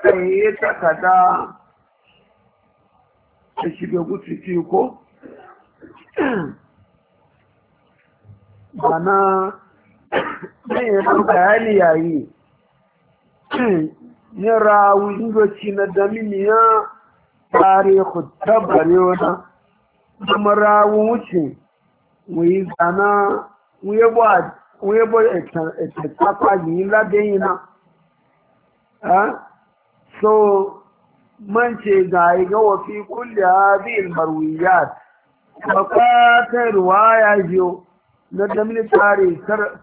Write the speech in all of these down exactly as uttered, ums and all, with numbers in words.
kai ta kada ta shiga gututi ko bana ne ya bayani yayi ni rawu indoci na daminiya tarihu tabari wana kuma rawu wuce wuyi zana wuyebo etapa yi ladeyi na so man ce ga iga wafi kulle hadhihi marwiyat makatar ruwaya jiyo na damini tari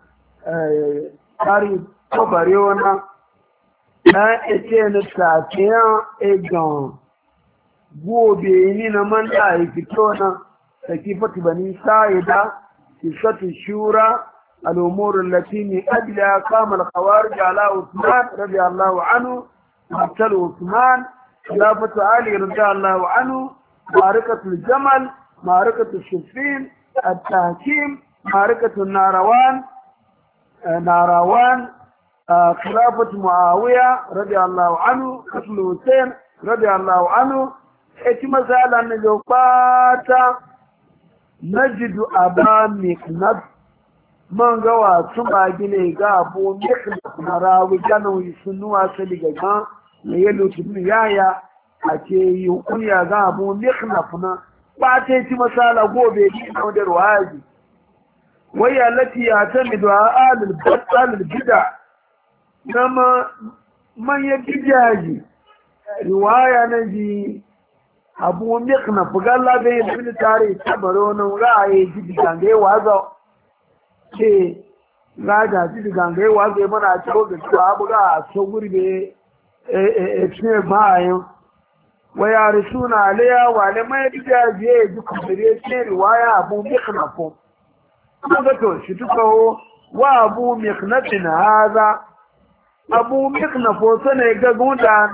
tari tabari wana na ete na tafiyan egan gobe ni na man da ya fito na sakifatu bani sa'ida kisatu shura الأمور التي من أجلها قام الخوارج على عثمان رضي الله عنه مقتل عثمان خلافة علي رضي الله عنه معركة الجمل معركة الشفين التهكيم معركة الناروان ناروان خلافة معاوية رضي الله عنه قتل حسين رضي الله عنه اتي مسألة نجوباتا نجد أبا مكنب من gawa sun bagi ne ga abu na rawi ganin sunuwa su daga ga na yalo tuni yaya a ce yi kunya ga abu mikna funa ba ta ci masala gobe ji na da ruwaji wai allati ya tamidu alul batal bid'a nama man ya bijaji riwaya na ji abu mikna fugalla bai bin tare tabaro nan ra'ayi ji gange wazo ke gaja ji gangai wa zai mana cewa da cewa abu ga so gurbe e ce bayan waya risuna alaya wa le mai da je ji kubire ce riwaya abu mikhnafo kaga to shi tuko wa abu mikhnafin hada abu mikhnafo sane ga gunda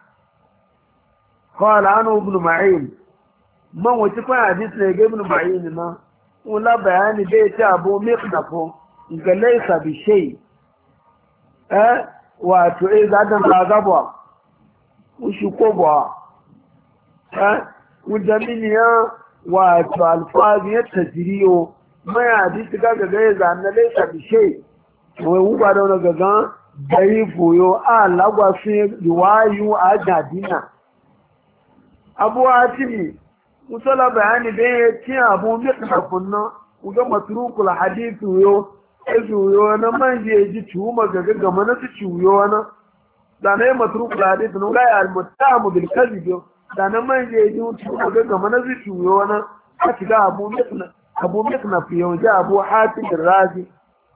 qala anu ibn ma'in man wace kwa hadisi ne ga ibn ma'in na wula bayani bai ce abu miknafo ga laisa bi shai eh wato eh zadan zagabwa ushi ko ba eh wudaminiya wato alfazi ya tajriyo mai hadisi ga ga ga zanna laisa bi shai wai uba da wani gaga dai foyo a lagwa sun riwayu a jadina abu atimi musala bayani da ya ci abu miknafin nan kuga matrukul hadithu yo ezu yo na manje ji tuma gaga gama na su ciwo na da na matrukul hadithu no ga al muttamu bil kadhib da na manje ji tuma gaga gama na su ciwo na a shiga abu mikna abu miknaf yo ja abu hatim razi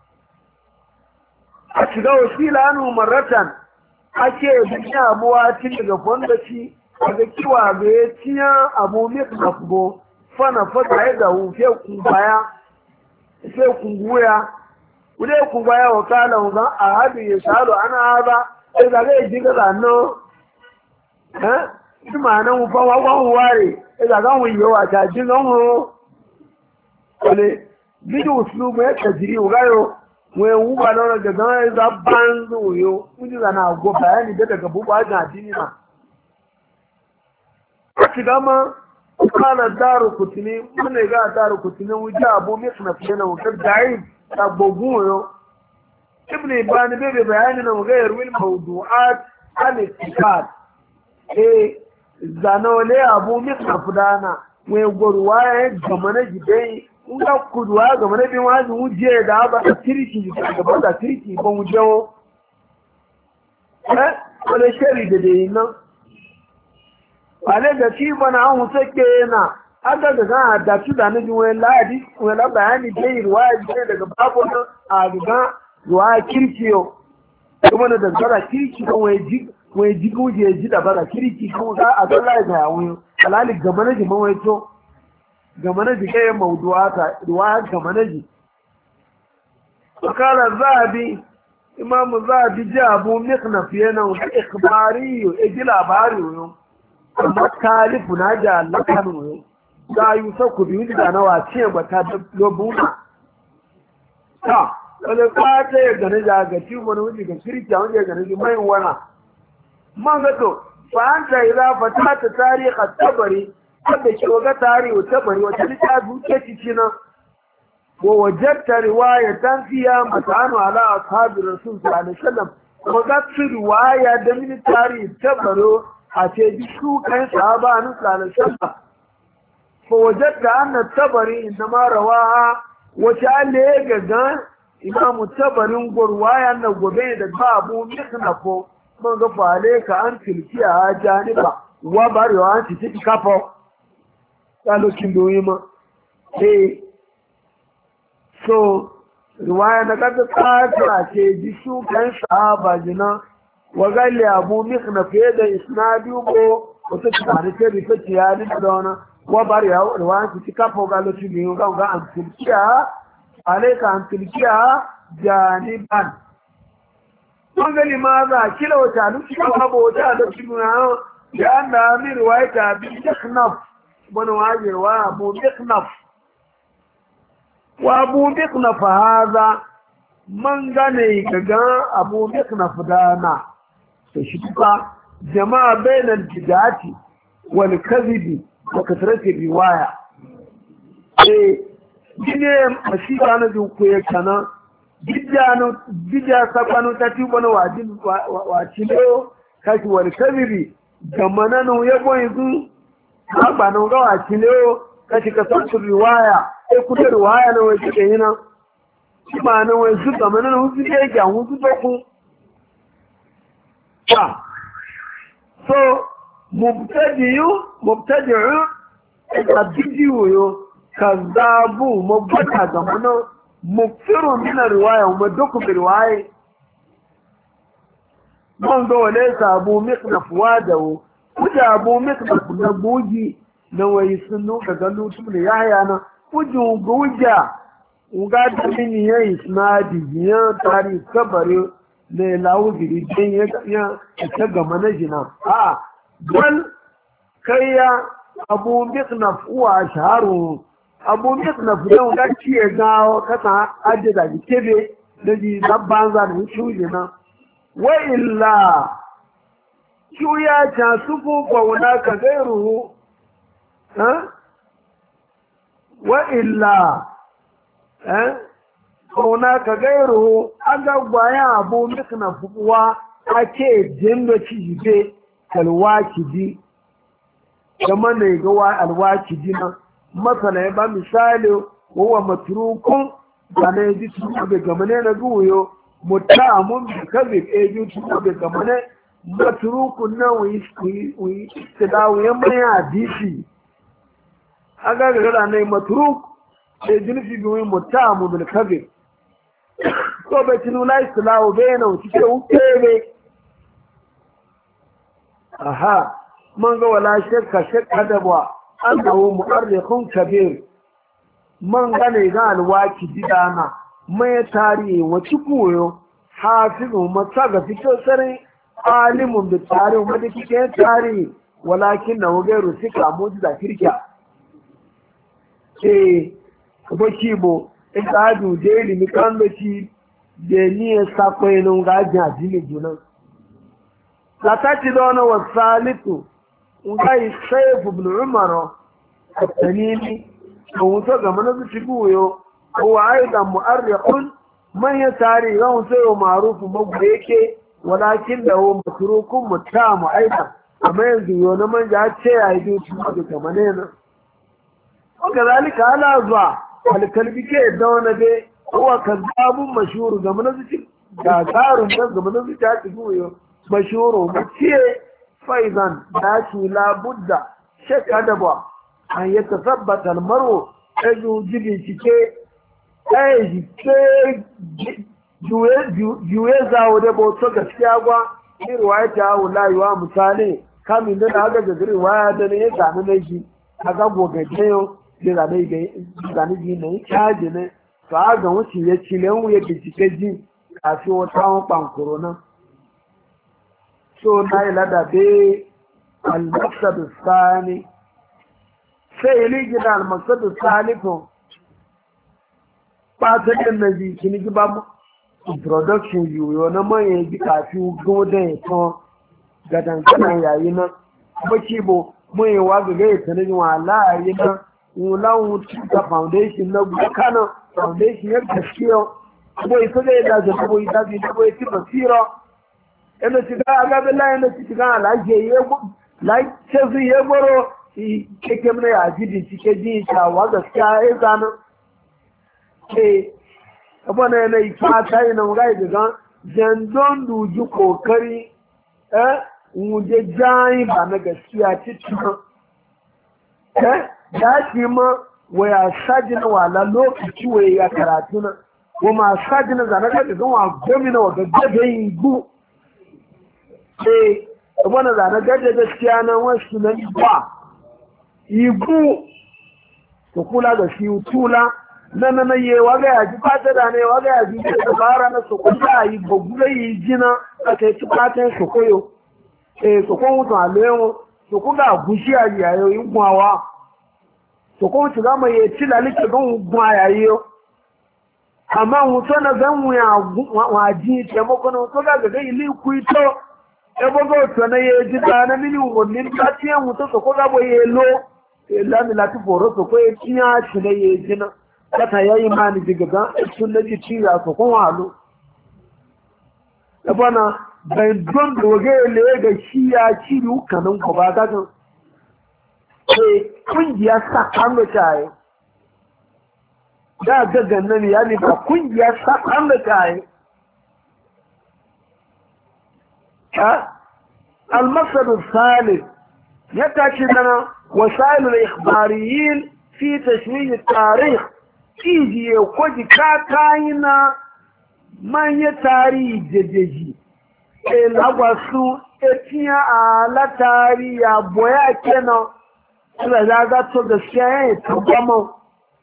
a shiga wasila anu maratan ake da abu hatim daga fondaci daga kiwa ga ya ciya abu miknafgo fana fata ya da hufe kumbaya sai kunguya wude kumbaya wa kala wugan a hadu ya shalo ana haza sai zaga ya jiga zanno eh shi ma nan wufa wakon ware sai zaga wun yawa ta jigan wu wale bidi uslubu ya tajiri wugayo wai wuba na wani gagan ya za banzu wuyo wuni zana go bayani da daga buba ga dini ma kama kana daru kutini mun ga daru kutini wuji abu mikna fena wutar dai tabogun yo ibn ibn bebe bayani na ga yarwil mawdu'at al-ittiqad eh zanole abu mikna fudana we gorwa ya gamana gidai nga kudwa gamana bin wani wuje da ba tiriki da ba da tiriki ban wujewo eh wala shari da dai nan wale da shi bana an sake yana aka ga ga da su da ni wani ladi wani bayani dai ruwaya dai daga babu nan a ga ruwaya kirkiyo kuma da dangara kirki kan wai ji wai ji guje ji da bara kirki kuma ga a ga lai da yawo alali ga manaji mawai to ga manaji kai mawdu'ata ruwaya ga manaji kala zabi imamu zabi jabu miknaf yana wa ikhbari e labari yo amma kalifu na ja lakanu da yi sauku biyu da nawa ce ba ta lobuna ta wale kwata ya gane da ga ci wani wuce ga kirki a wanda ya gane mai wana man ga to fa anta idza fatata tarikh at-tabari wanda ke waga tarikh at-tabari wata ta duke cikina wa wajadta riwayatan fiha mat'anu ala ashabi rasul sallallahu alaihi wasallam waga riwaya da min tarikh at-tabari a ce bi su kan sahaba an sallallahu alaihi wasallam fa wajadta anna at-tabari inma rawaha wa ta'ala ga imam at-tabari gurwaya na gobe da babu mikhnafo man ga fale ka an tilkiya janiba wa barewa an ci kafo lokacin doyi ma eh so riwaya da kada tsara ce ji su kan sahaba jina wa gali abu mikna fe da isnadi ko wata tsari ce bi ce ya ni da wana wa barewa riwaya ci kafo ga lokacin doyi ga ga an tilkiya alaika an tilkiya janiban wangani ma za kila wata nufi ko abu wata da suna da an da amir waita bi daknaf bana waje wa abu daknaf wa abu daknaf haza man gane kaga abu daknaf dana to shi kuka jama'a bainal bidati wal kadhibi wa kasrati riwaya eh dine masika na jin ko kana bija sakwano ta tuba na wacilo kashi wani kabiri gamananu ya boye zu ba na ga wacilo kashi ka san riwaya sai kuda riwaya na waje da yana shi ma na wai su gamananu su ke ga hu su to ku ta so mubtadi'u mubtadi'u da bidiyo yo kazabu mubtada gamananu mukfirun min riwaya wa duk bi riwaya man do wale sabu miknaf wadawo kuja abu miknaf na buji na wai sunu daga lutum ne yaya na kujun buja uga da min yayi isnadi ya tari kabare ne lawo biri den ya ya ta ga manajina a wal kayya abu miknaf wa shaharu abu na fiye ga ciye gawo kasa ajiye da kebe da ji zabban za da shuji na wa illa shuya ta sufu kwauna ka gairu wa illa kwauna ka gairu an gagwaya abu na fuwa ake jindo cijibe kalwaki ji kama ne ga alwaki ji na masana ya ba misali wawa maturukun da na yaji tuba bai gamane na guyo mutamun bi kazi eju tuba bai gamane maturukun nan wuyi istidawu ya mai hadisi aga ga gada na maturuk da jinfi bi wuyi mutamun bi kazi ko bai tinu na istidawu bai na wuce ke wuce aha man ga wala shakka shakka da ba annahu mu'arrikhun kabir man gane ga alwaki didana mai tarihi wace koyo hafizu matsaga fito sare alimun da tarihi wanda kike tarihi walakin na wagairu sika mujiza kirkiya eh baki bo idadu deli mi kandoci de ni sakwenu ga jadini junan latati dona wasalitu ngai Saif ibn Umar at-Tamimi ko to ga mana su buyo ko aidan mu'arrikhun man ya tari ran sai ma'ruf mabu yake walakin da huwa matrukun mutamu aidan amma yanzu yo na man ja ce ai du su ga kamane na ko kazalika ala zuwa alkalbi ke da wani be ko kazabun mashhur ga mana su ga garun da ga mana su ta buyo mashhuru mace faizan da shi labudda shekka da ba an yi tasabbata almaru ɗaju jibin cike ɗaya jike juye zawo da bauta gaskiya gwa ni ruwaya ta hau layuwa misali kamin da na haka gagari waya da ne ya sami na shi a ga gogaje yau da zane ji na yi caji ne to a ga wuce ya cile ya bincike ji kafin wata wani ɓankuro nan so na yi ladabe al-maksadu sani sai ili gida al-maksadu sani to ɓata ɗin na ji kini gi ba introduction yiwu na manye ji kafi godon ya ton ga dankana yayi nan baki bo mai wa ga ga tanin wala yayi nan ulan ta foundation na kana foundation ya gaskiya ko ita da da da ko ita da ko ita basira ina shiga ga billahi ina shiga laje yego lai ce zai yegoro keke mana ya ji bincike ji shawa gaskiya ya zana ke abana yanayi fata yi na mugai daga jandon duji kokari eh wuje jayi ba na gaskiya cikin eh ya shi ma waya sajina wala lokaci waya ya karatu na wa ma sajina zana ga daga wa gomina wa gaggabe yi gu eh abana zana gaje gaskiya na wasu na ba igu to kula da shi tula nan nan ye waga ya ji fata da ne waga ya ji da bara na so ko ta yi gogu yi jina aka ci fatan so koyo eh so ko mutu alewo so ko ga gushi a yayo yin gwawa so ko ci ga mai ci lalike gon gwa yayo amma mutu na zan mu ya waji te mo kono to ga ga ili kuito e bogo to na ye ji da na mini wonnin ta ce mutu so ko ga boye lo lami lati foro so ko tiya shi ne ye jina kata yayi mani diga ga sun naji tiya so ko walo abana bai don doge le ga shi ya ci ru kanan ko ba ga ga eh kungiya sakan da tayi da ga gannan ya ne ba kungiya sakan da tayi ha al-maqsad al-thalith yatashi lana وسائل الإخباريين في تشويه التاريخ تيجي يوكوجي كاكاينا من يتاري جدجي الأبواسو اتيا على تاري يا بويا كنا سلازاغا تودسيا تبامو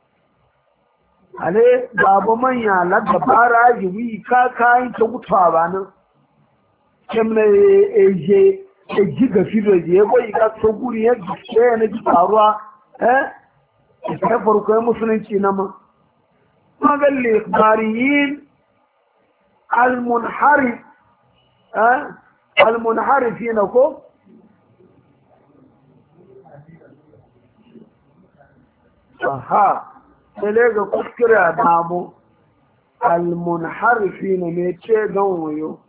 ale babu manya la dabara jiwi kakayin ta gutwa bana kemne eje e jiga fido je ko iga so guri ya gise ne ji faruwa eh ta farko musulunci na ma magal li ikhbariyin al munharif eh al munharifina ko aha sai ga kuskura damu al munharifina ne ce gan wayo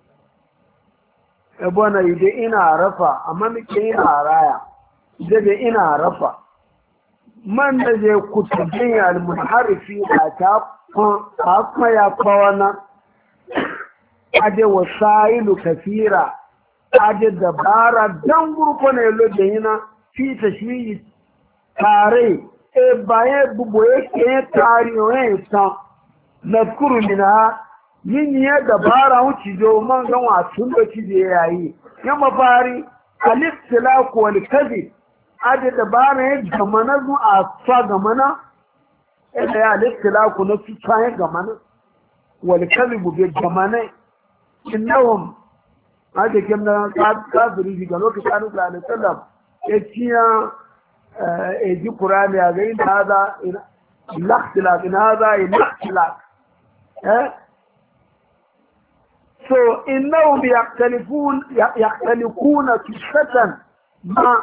ebona ide ina rafa amma muke ina raya ide da ina rafa man da je kutubin al-munharifi da ta kuma ya kawana ade wasailu kafira ade dabara dan gurko ne lo da yana fi tashwiyi tare e baye bubo yake tari o ta nazkuru minha yin ya dabara wuce jo man gan wasun da cije yayi ya mafari al-ikhtilaq wal kadhib ade dabara ya gamana zu a fa gamana eh ya al-ikhtilaq na su tsaye gamana wal kadhib bi gamana innahum ade kemna kafiri ga lokacin Annabi sallallahu alaihi wasallam ya ciya eh ji Qur'ani ya ga inda hada al-ikhtilaq in hada al-ikhtilaq eh so innahum yaqtalifun yaqtalikuna qissatan ma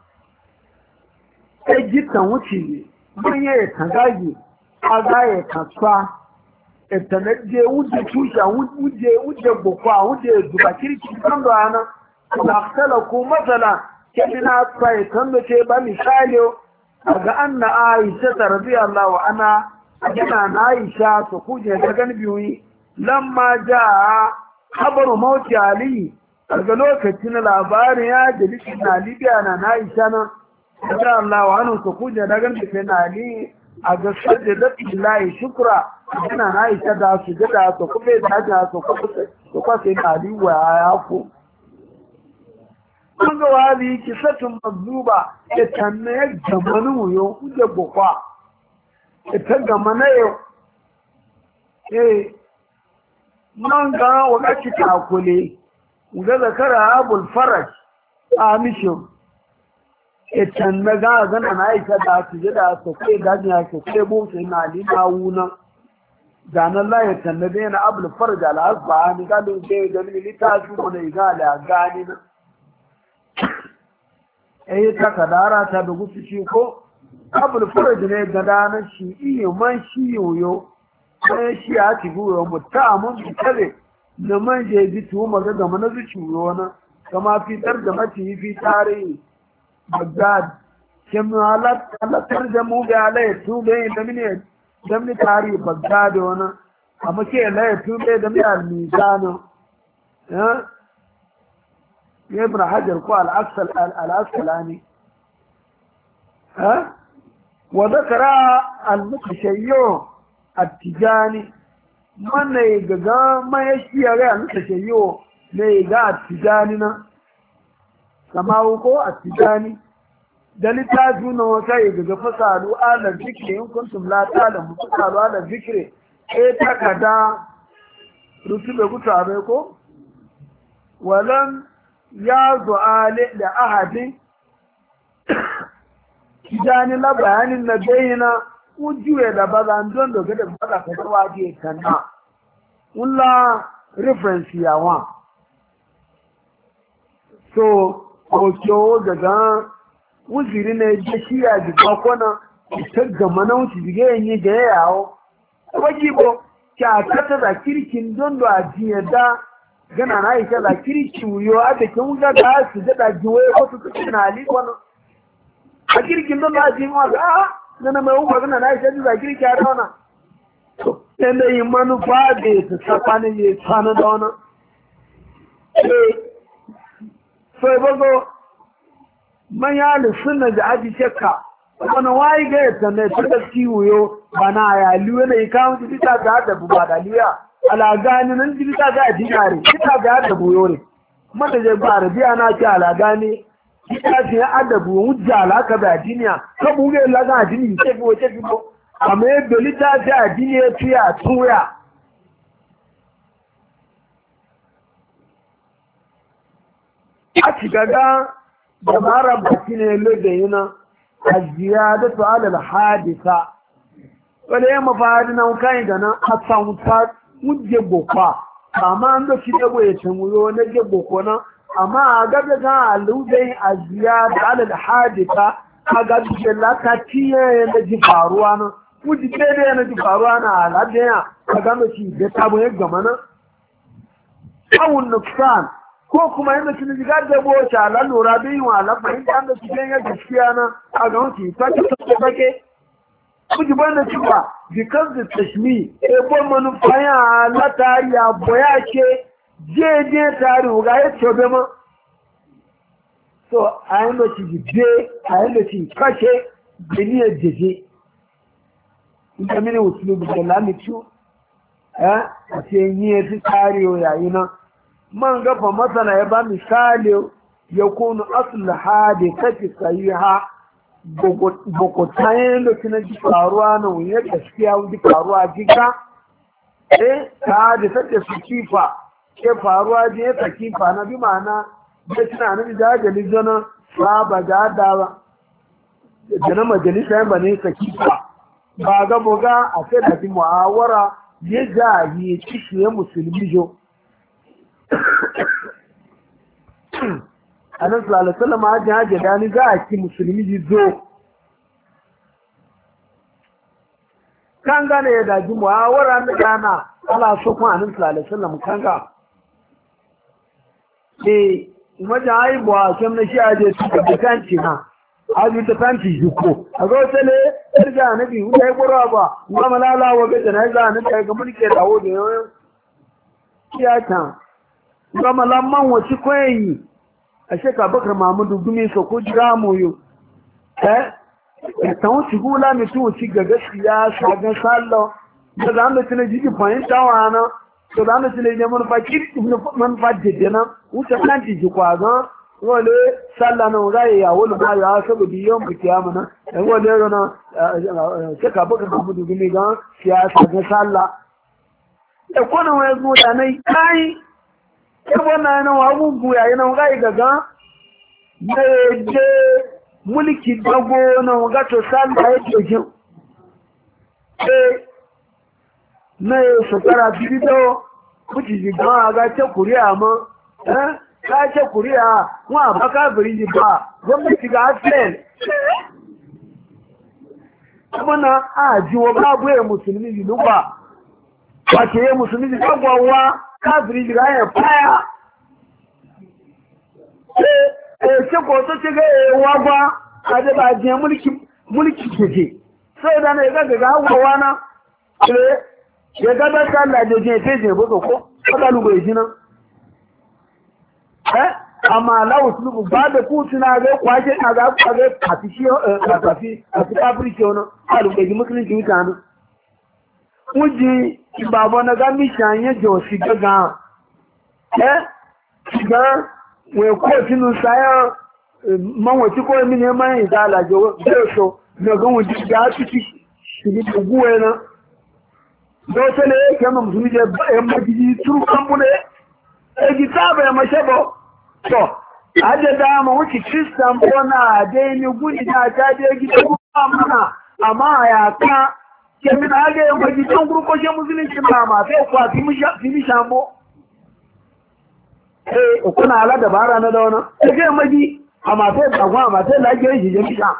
ejitan wuce mun yayi tagagi agaye kaswa etanaje wuje tusha wuje wuje bokwa wuje duba kirki kan da ana yaqtalaku masala kidina sai kan da ce ba misali ga anna aisha radiyallahu anha ajana aisha to kuje da gan biyu lamma jaa khabaru mauti ali daga lokacin labarin ya jalisin na libya na aisha na da Allah wa anu to kuje da gan da na ali a ga sajda billahi shukra ana aisha da su da to kuma da ta to kuma to kwa sai ali wa ya fu kun ga wali kisatun mazluba ya tanne jamanu yo kuje bokwa ita gamana yo eh nan ga wakati takule ga zakara abul faraj a mishin etan na ga gana na aisha da su da su kai gajiya su kai bu sai na lina wuna da nan la ya tanna da na abul faraj al asba ni ga lu da da ni ta su ne ga la gani na eh ta kadara ta da gusu shi ko abul faraj ne ga dana shi iyo man shi yoyo sai shi a ti guyo mutta mun tare da man je ji tu maga ga mana zuci na kama fitar da mace fi tare Baghdad kem halat Allah tarjamu ga alai tu be da mine da mine tare Baghdad wana amma ke la tu be da mine al-mizan eh ibn hajar ko al-asal al-asqalani ha wa dhakara al-mutashayyi at-tijani man ne gaga mai shi ya ga al-mutashayyi ne ga at-tijani na kama ko at-tijani da littafi na wata yi daga fasalu ala zikri in kuntum la ta'lamu fasalu ala zikri eh takada rutube gutabe ko walam ya zu'ali da ahadin kijani la bayanin na bayina ujuwe da bazan don da ga bada ka waje kanna ulla reference yawa so ko daga wuziri ne da shi ya ji bakona ta gama na wuce jige yanyi da ya yawo wajibo kya kata da kirkin don da ajiye da gana na ita da kirki wuyo a da kin wuga da su da da jiwe ko su suke na ali wani a kirkin don da ajiye ma a na mai wuga gana na ita da kirki a dauna to yanda yi manufa da ta tsakanin ya tsana da wani sai bago manya da suna da aji shakka wani wayi ga yadda ne ta da kiwo ba na ya liwe ne kawo jibita ga da buba da liya alagani nan jibita ga dinare jibita ga da buyo ne kuma da je ba rabiya na ce alagani jibita ce adabu wujja alaka da diniya ka buge laga adini ce bi wace bibo amma yadda lita ce adini ya tuya tuya a ci gaga dabara baki ne lode yana a ziyadatu alal hadisa wale ya mafahadi na kai gana a samuta muje bokwa amma an da shi dabo ya tamuyo na je boko na amma a gaba ga aludai a ziyada alal hadisa a gaba da lakatiya na ji faruwa na muje dai yana ji faruwa na aladiya a gaba shi da tabo ya gama na awun nuksan ko kuma yadda shi ne da boce ala lura da yin wala fahimta da cikin ya gaskiya na a ga wuce ta ce ta take kuji banda cewa because the tashmi e bon manufa ya la tariya boya ke je je tari ga ya tobe ma so a yanda shi je a yanda shi kashe bini ya jeje ita mini usulu da lamitu eh a ce yi ya fi tariyo yayi na man gafa masana ya ba misali ya kunu asul hadi kaci sayiha bokotayen da kina ji faruwa na wuye gaskiya wuji faruwa jika eh ta da take su kifa ke faruwa je ta kifa na bi mana da tana nan da jali zana ba ga da da na majalisa ba ne ta kifa ba ga boga a sai da mu'awara ya jahi kishi musulmi jo a nan salasala ma hajji hajji da ni za a ki musulmi ji zo kan gane ya daji muhawara na gana ala so kuma a nan salasala mu kan ga e wajen haibuwa kyan na shi a je su da kanci na hajji ta kanci jiko a ga wata ne ƙarga na biyu da ya ƙura ba ba malala wa gaja na yi za a nan ga mulke da wo da yawon kiyata gama lamman wace kwayayi a sheka bakar mamudu gumi so ko jira moyo eh ta wuce hula mai tun wuce ga gaskiya shagan sallo da za mu tuna jiji fahimta wa na to za mu tuna ne manufa kirki manufa jejjena wuce kan jiji kwazo wale sallah na wuraye ya wani ma ya saboda yawan bukiya mana dan wale yana sheka bakar mamudu gumi ga siyasa ga sallah da kwanan wani zuwa da na yi kai wannan yana wa abubu ya yana ga gaga na je mulki dago na ga to sanda yake jin eh na shekara bidiyo kuji ga ga ta kuriya ma eh ka ce kuriya wa ba kafiri ji ba gwamnati ga aslen kuma na a ji wa babu ya musulmi ji duba ba ce ya musulmi ji kagwawa kafiri ji ga ya faya eh ce ko to ce ga wagwa a da ba je mulki mulki ce sai da ne ga ga hawa na eh ya ga da Allah da je te je bozo ko kada lu bai jina eh amma la uslubu ba da ku tuna ga kwaje na ga ga kafishi eh kafi kafi kafirci wannan alu bai ji musulunci mutane uji baba na ga mi shanye jo shi ga eh ga we ko tinu saya man wati ko mi ne man izala jo so na ga wuji ga ci shi da guwe na do tele ke ma musulmi je e ma ji turu kamune e gi tabe ma shebo to aje da ma wuci kristan bona de ni guni da ta de gi ko mana amma ya ka ke mi na ga ma ji tan gurko je musulmi ma ma sai kwa fi mi fi mi shambo eh ko na ala dabara na da wannan ke ma ji amma sai ba kwa amma sai lage shi je mi sha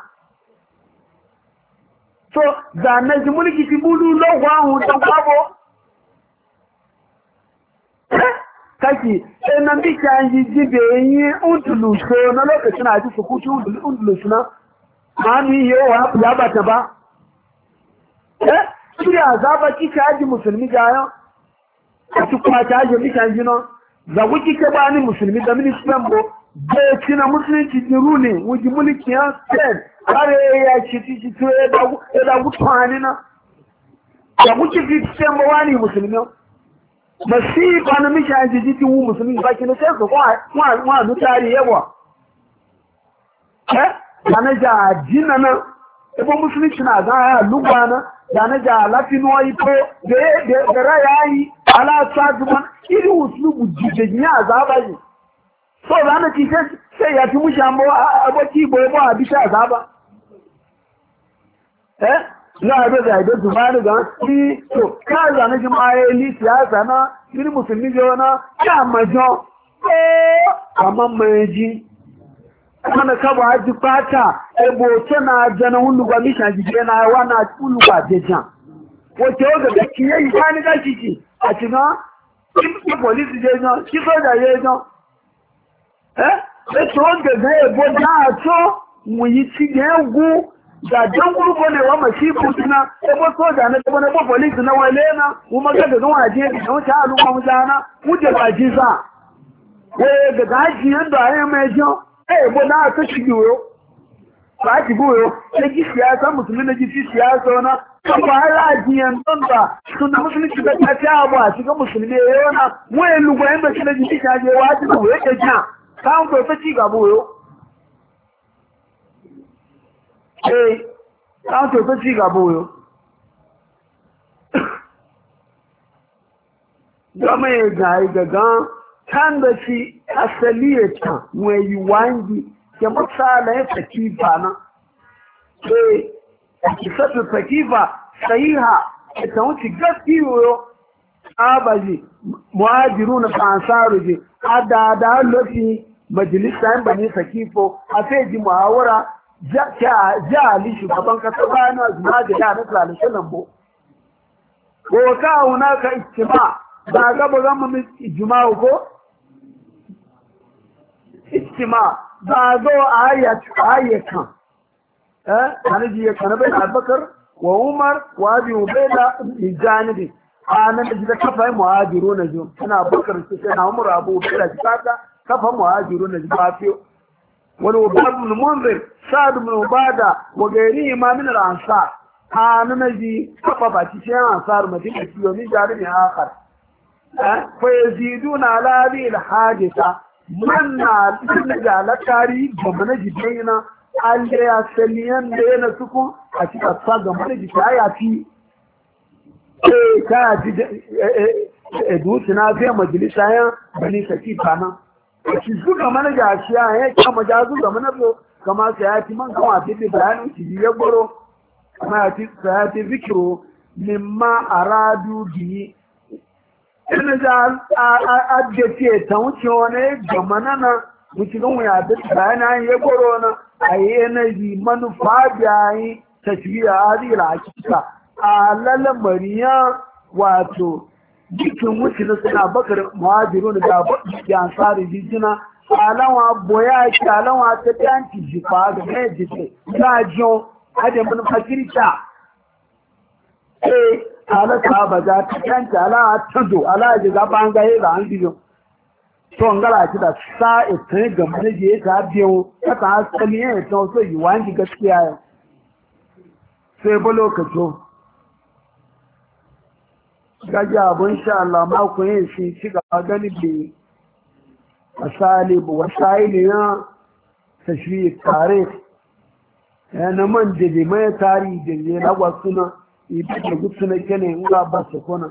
so zane ji mulki ti bulu lọ́wọ́ ahun tó gbábọ́ kaki ẹna bí kí a yí jíbe yí unduluso na lokacin a ji sukuci unduluso na ma ní iye wa ya bata ba eh ṣírí àzába kíkà ájí musulmi gayan àti kwata ájí mika yi na zagu kíkà bá ní musulmi da ministan bo bẹ́ẹ̀ tí na musulunci ti rúni wuji mulki yan spain are ya ci ci ci to ya dagu twani na da kuke fi cikin bawani musulmi masifa na mishi an jiji ti wu musulmi ba ki na sai su wa nu tari yawa eh da na ja jina na ebo musulmi na ga ya lugba na da na ja lafinu yi to da da rayayi ala tsaduman iri uslubu jije ya azaba ji so da na ci sai ya fi mushi an bawa aboki boye ba a bisa azaba eh na da da da zumani ga ni to ka za na jama'a ni siyasa na ni musulmi je na ya majo eh amma meji kana ka ba ji fata e bo na jana hulu ga misha ji na wana hulu ga dejan wace ga da kiyayi kani ga kiki a cikin ki police je na ki soja je na eh e to ga ga e bo da to mu yi ci gegu da jan gurbo ne wa masifu tuna ebo soja na ebo na ebo police na wale na kuma ga ga waje da wata al'umma mutana muje ba jiza we ga gaji yanda ayi mai jo eh bo na ta shigiyo ba ti goyo sai ji siyasa musulmi na ji siyasa na ba ala ji yandan da sunna musulmi da ta ta abu a cikin musulmi yana we lugo yanda shi na ji ta je waji ko yake ja kan ko ta ci gabo yo eh kan to ko ci gabo yo gama ya ga gaga kan da shi asaliyata mai wangi ke matsala ya takifa na eh kisatu takifa sahiha ta wuce gaskiyo abaji muhajiruna fa ansaruji adada lofi majalisa bani sakifo a sai ji muhawara jali shugaban kasa bayan azuma da ya nasu alisalan bo ko ka hunaka ijtima ba ga ba zama min ijma ko ijtima ba zo ayat ayatan eh kanaji ya kanabe Abubakar wa Umar wa Abi Ubayda bijanibi anan da kafa muhajiruna jo ana Abubakar sai na Umar Abu Ubayda kafa kafa muhajiruna jo ba fi wani Ubad ibn Munzir Sa'd ibn Ubada wa gairi ma min al-ansar anan ji kafa ba ci sai ansar madina ciyo min jaribi akhar fa yaziduna ala hadhihi al-haditha manna da la tari da mana jidena an da ya saliyan da yana suku a cikin sa ga mana jita ya fi eh ka ji eh dutu na fi majalisa ya bani saki kana shi zuga mana ga shi ya kama ja zuga mana so kama sai ya ci man kama fi bayanin shi ya goro kama ya ci sai ya ci zikiro mimma aradu bi ina da a dace ta wuce wani gama nana wuce gan wuya da bayana ya goro na a yi yanayi manufa da yi tafiya a zira hakika a lalamariya wato jikin wuce na suna bakar muhajiru da ya ansari jijina alawa boya ki alawa ta tanti jifa da mai jike ta jo hada manufa kirta eh ala ta ba za ta tanti ala tando ala ji ga banga yi ga an biyo to ngala ki da sa ita ga mun je ta biyo ta ta asali ne to so yi wani gaskiya sai ba lokacin gaji abun sha Allah mako yin shi ci gaba gani bi asalib wasa'ili na tashri'i tarikh yana man da mai tarihi da ne na wasuna ibi da gutsuna kene nga ba su kona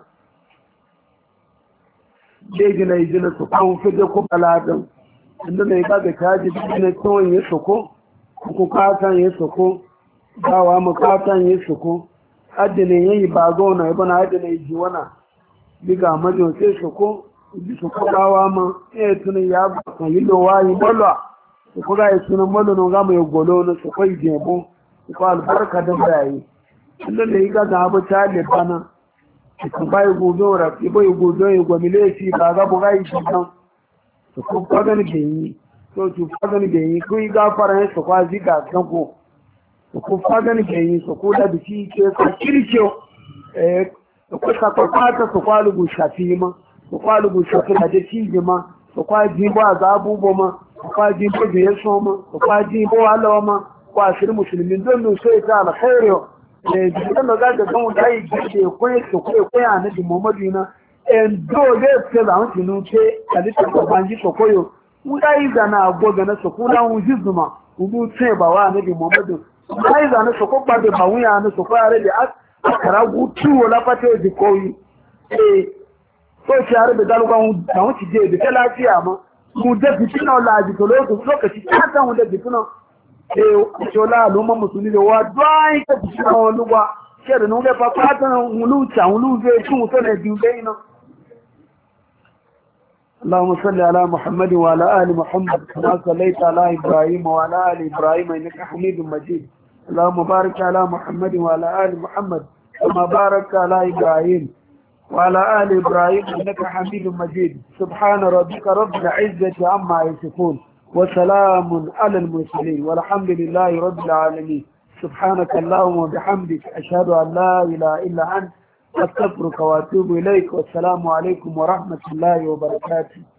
dai gina izina su kan fide ko baladan inda mai ba da kaji gina tawon ya soko ko katan ya soko dawa mu katan ya soko adine yayi ba gona ibana adine ji wana diga majo sai soko bi su kowa ma eh tunin ya ba yi lowa yi bolwa su ko ga sunan mallo no ga mai golo no su kai jebo su ko albarka da bayi inda ne ga ga abu ta le bana su bai godo ra ki bai godo yi gwamile shi ba ga bu ga yi dan su ko pagan ke yi to su pagan ke yi ku ga fara su kwa ziga kan ko su ko pagan ke yi su ko da biki ke ka kirkiyo eh su ko ka kwata su kwalugu shafi ma su kwalugu shafi da ci ma su kwaji ba za abubuwa ma su kwaji ba da ya so ma su kwaji ba walawa ma kwa shirin musulmin don nun sai ta alkhairu da jikin da za ka gan da yi gaje kwaye su kwaye kwaye a nabi muhammadu na en dole ce za mu tinu ce kalita ko banji so koyo mu dai zana agoga na so kula mu jizuma mu ce ba wa nabi muhammadu dai zana so ko ba da ba wuya na so ko are da akara gutu wala fate di koyi eh so ci are da daluga mu da mu ci je da lafiya ma mu da fitina la ji to lokaci ta san mu da fitina eh jola al'umma musulmi da wa dai ka fitina wani kere no le papa tan mulu cha mulu ve tu to ne diube no اللهم صل على محمد وعلى ال محمد كما صليت على ابراهيم وعلى ال ابراهيم انك حميد مجيد اللهم بارك على محمد وعلى ال محمد كما باركت على ابراهيم وعلى ال ابراهيم انك حميد مجيد سبحان ربك رب العزه عما يصفون وسلام على المرسلين والحمد لله رب العالمين سبحانك اللهم وبحمدك أشهد أن لا إله إلا أنت أستغفرك وأتوب إليك والسلام عليكم ورحمة الله وبركاته.